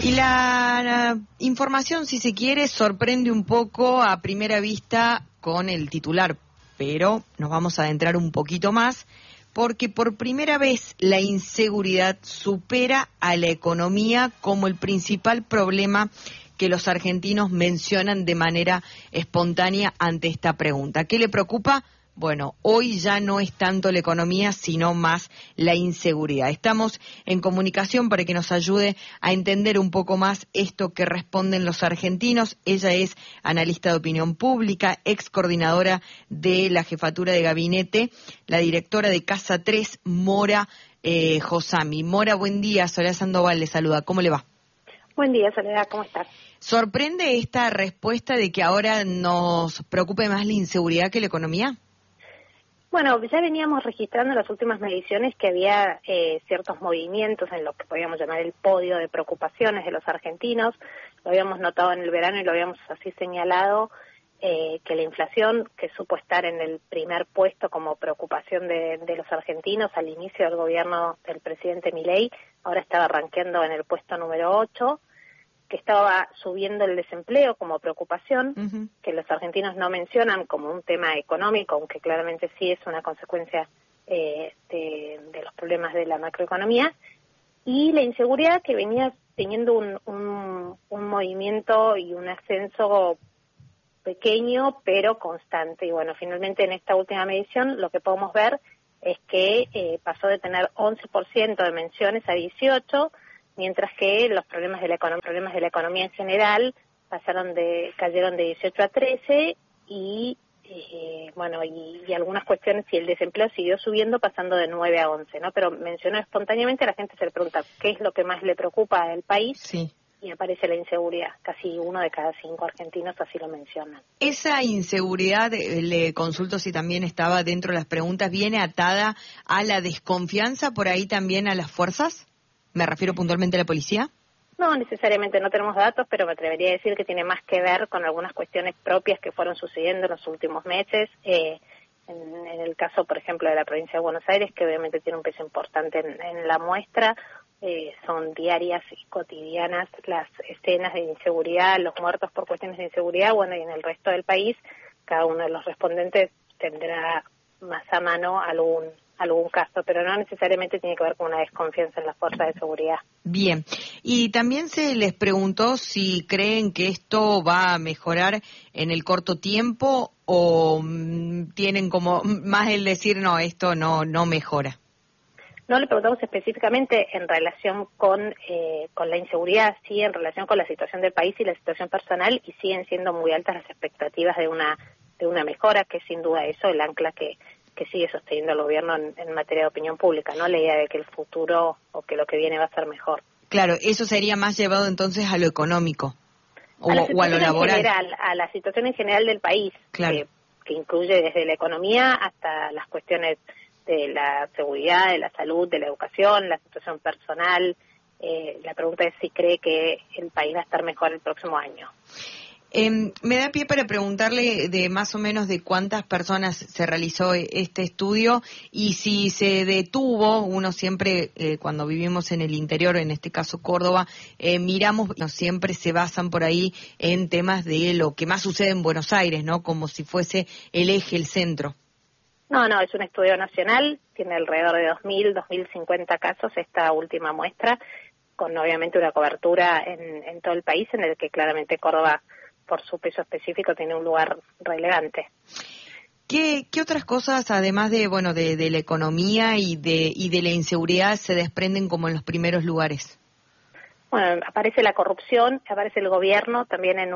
Y la información, si se quiere, sorprende un poco a primera vista con el titular, pero nos vamos a adentrar un poquito más, porque por primera vez la inseguridad supera a la economía como el principal problema que los argentinos mencionan de manera espontánea ante esta pregunta. ¿Qué le preocupa? Bueno, hoy ya no es tanto la economía, sino más la inseguridad. Estamos en comunicación para que nos ayude a entender un poco más esto que responden los argentinos. Ella es analista de opinión pública, ex coordinadora de la jefatura de gabinete, la directora de Casa 3, Mora Josami. Mora, buen día. Soledad Sandoval le saluda. ¿Cómo le va? Buen día, Soledad. ¿Cómo estás? ¿Sorprende esta respuesta de que ahora nos preocupe más la inseguridad que la economía? Bueno, ya veníamos registrando en las últimas mediciones que había ciertos movimientos en lo que podríamos llamar el podio de preocupaciones de los argentinos. Lo habíamos notado en el verano y lo habíamos así señalado, que la inflación, que supo estar en el primer puesto como preocupación de los argentinos al inicio del gobierno del presidente Milei, ahora estaba rankeando en el puesto número 8, que estaba subiendo el desempleo como preocupación, que los argentinos no mencionan como un tema económico, aunque claramente sí es una consecuencia de los problemas de la macroeconomía, y la inseguridad, que venía teniendo un movimiento y un ascenso pequeño pero constante. Y bueno, finalmente en esta última medición lo que podemos ver es que pasó de tener 11% de menciones a 18%, mientras que los problemas de la economía en general cayeron de 18 a 13 y algunas cuestiones, y el desempleo siguió subiendo pasando de 9 a 11, ¿no? Pero mencionó espontáneamente, la gente se le pregunta qué es lo que más le preocupa al país. Sí. Y aparece la inseguridad. Casi 1 de cada 5 argentinos así lo mencionan. Esa inseguridad, le consulto si también estaba dentro de las preguntas, ¿viene atada a la desconfianza, por ahí también a las fuerzas? Me refiero puntualmente a la policía. No, necesariamente no tenemos datos, pero me atrevería a decir que tiene más que ver con algunas cuestiones propias que fueron sucediendo en los últimos meses. En el caso, por ejemplo, de la provincia de Buenos Aires, que obviamente tiene un peso importante en la muestra, son diarias y cotidianas las escenas de inseguridad, los muertos por cuestiones de inseguridad. Bueno, y en el resto del país, cada uno de los respondentes tendrá más a mano algún caso, pero no necesariamente tiene que ver con una desconfianza en las fuerzas de seguridad. Bien, y también se les preguntó si creen que esto va a mejorar en el corto tiempo o tienen como más el decir, no, esto no mejora. No le preguntamos específicamente en relación con la inseguridad, sí en relación con la situación del país y la situación personal, y siguen siendo muy altas las expectativas de una mejora, que es sin duda eso el ancla que sigue sosteniendo el gobierno en materia de opinión pública, ¿no? La idea de que el futuro o que lo que viene va a ser mejor. Claro, eso sería más llevado entonces a lo económico o a lo laboral. En general, a la situación en general del país, claro, que incluye desde la economía hasta las cuestiones de la seguridad, de la salud, de la educación, la situación personal. La pregunta es si cree que el país va a estar mejor el próximo año. Me da pie para preguntarle de más o menos de cuántas personas se realizó este estudio y si se detuvo. Uno siempre, cuando vivimos en el interior, en este caso Córdoba, miramos, siempre se basan por ahí en temas de lo que más sucede en Buenos Aires, ¿no? Como si fuese el eje, el centro. No, es un estudio nacional, tiene alrededor de 2.050 casos esta última muestra, con obviamente una cobertura en todo el país, en el que claramente Córdoba, por su peso específico, tiene un lugar relevante. ¿Qué otras cosas, además de la economía y de la inseguridad, se desprenden como en los primeros lugares? Bueno, aparece la corrupción, aparece el gobierno, también en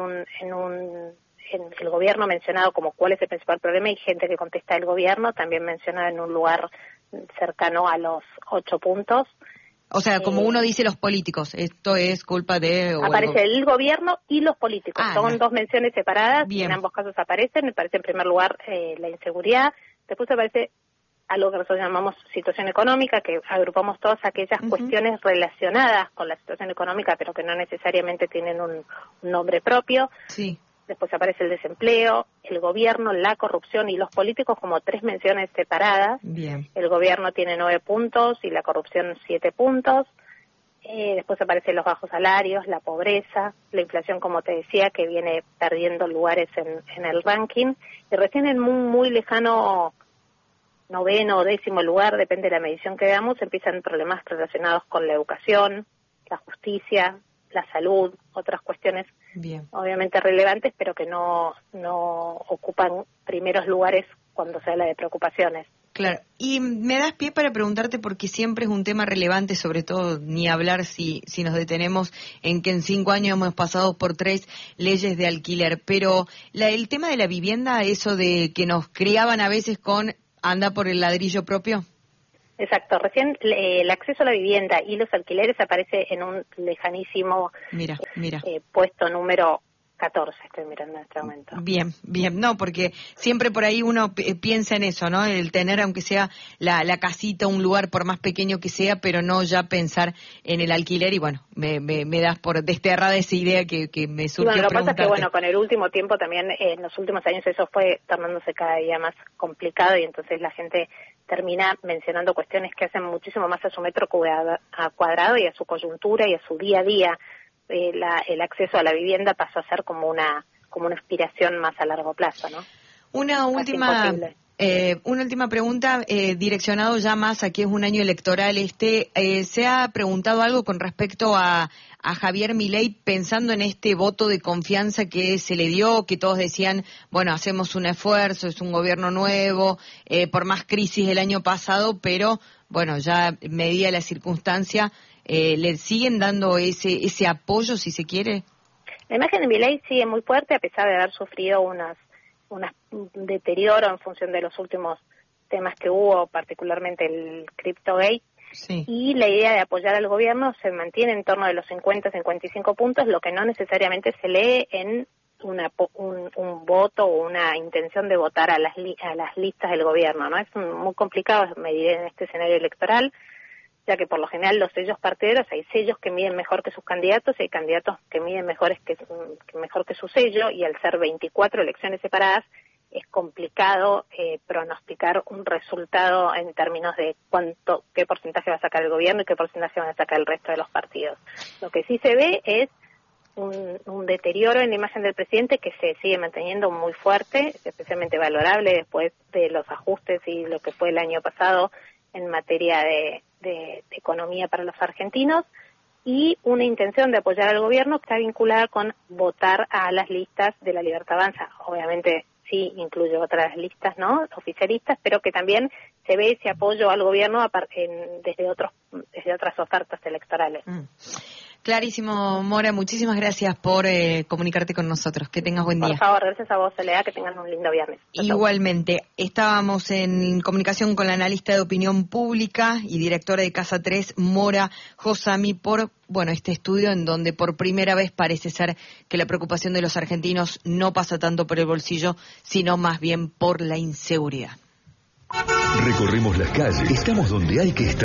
el gobierno mencionado como cuál es el principal problema, y gente que contesta el gobierno, también mencionado en un lugar cercano a los 8 puntos. O sea, como uno dice los políticos, esto es culpa de... Aparece el gobierno y los políticos, son dos menciones separadas, bien. En ambos casos aparece en primer lugar la inseguridad, después aparece algo que nosotros llamamos situación económica, que agrupamos todas aquellas cuestiones relacionadas con la situación económica, pero que no necesariamente tienen un nombre propio. Sí. Después aparece el desempleo, el gobierno, la corrupción y los políticos como 3 menciones separadas. Bien. El gobierno tiene 9 puntos y la corrupción 7 puntos. Después aparecen los bajos salarios, la pobreza, la inflación, como te decía, que viene perdiendo lugares en el ranking. Y recién en muy lejano 9º o 10º lugar, depende de la medición que veamos, empiezan problemas relacionados con la educación, la justicia, la salud, otras cuestiones obviamente relevantes, pero que no ocupan primeros lugares cuando se habla de preocupaciones. Claro, y me das pie para preguntarte, porque siempre es un tema relevante, sobre todo ni hablar si nos detenemos en que en 5 años hemos pasado por 3 leyes de alquiler, pero el tema de la vivienda, eso de que nos criaban a veces con anda por el ladrillo propio. Exacto, recién el acceso a la vivienda y los alquileres aparece en un lejanísimo puesto número 14, estoy mirando en este momento. Bien, no, porque siempre por ahí uno piensa en eso, ¿no? El tener, aunque sea la casita, un lugar por más pequeño que sea, pero no ya pensar en el alquiler, y bueno, me das por desterrada esa idea que me surgió. Bueno, lo que pasa es que con el último tiempo también, en los últimos años eso fue tornándose cada día más complicado, y entonces la gente termina mencionando cuestiones que hacen muchísimo más a su metro cuadrado y a su coyuntura y a su día a día. El acceso a la vivienda pasó a ser como una aspiración más a largo plazo, ¿no? Una última pregunta, direccionado ya más a que es un año electoral. ¿Se ha preguntado algo con respecto a Javier Milei, pensando en este voto de confianza que se le dio, que todos decían, bueno, hacemos un esfuerzo, es un gobierno nuevo, por más crisis del año pasado, pero bueno, ya medida la circunstancia, ¿le siguen dando ese apoyo, si se quiere? La imagen de Milei sigue muy fuerte, a pesar de haber sufrido un deterioro en función de los últimos temas que hubo, particularmente el CryptoGate. Sí. Y la idea de apoyar al gobierno se mantiene en torno de los 50-55 puntos, lo que no necesariamente se lee en un voto o una intención de votar a las listas del gobierno, ¿no? Es muy complicado medir en este escenario electoral, ya que por lo general los sellos partideros, hay sellos que miden mejor que sus candidatos y hay candidatos que miden mejor que su sello, y al ser 24 elecciones separadas es complicado pronosticar un resultado en términos de qué porcentaje va a sacar el gobierno y qué porcentaje van a sacar el resto de los partidos. Lo que sí se ve es un deterioro en la imagen del presidente que se sigue manteniendo muy fuerte, especialmente valorable después de los ajustes y lo que fue el año pasado en materia de economía para los argentinos, y una intención de apoyar al gobierno que está vinculada con votar a las listas de la Libertad Avanza. Obviamente sí incluye otras listas, ¿no?, oficialistas, pero que también se ve ese apoyo al gobierno desde otras ofertas electorales. Clarísimo, Mora, muchísimas gracias por comunicarte con nosotros. Que tengas buen día. Por favor, gracias a vos, Soledad, que tengan un lindo viernes. Igualmente, estábamos en comunicación con la analista de opinión pública y directora de Casa 3, Mora Josami, por este estudio en donde por primera vez parece ser que la preocupación de los argentinos no pasa tanto por el bolsillo, sino más bien por la inseguridad. Recorremos las calles, estamos donde hay que estar.